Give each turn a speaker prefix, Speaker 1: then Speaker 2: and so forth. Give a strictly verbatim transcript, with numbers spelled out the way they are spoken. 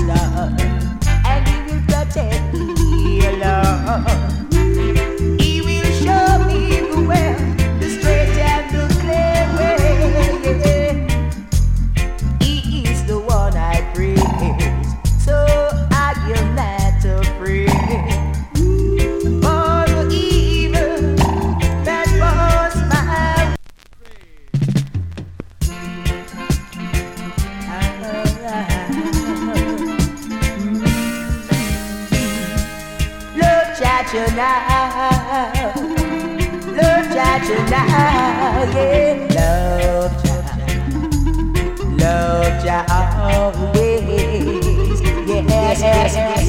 Speaker 1: Lord, and He will protect me, Lord. He will show me the way, the straight and the clear way. He is the one I praise, so I am not afraid. For the evil that was my Lord, judge you now. Lord, judge you now. Yeah, love, judge. Love, judge always. Yes, yes, yes.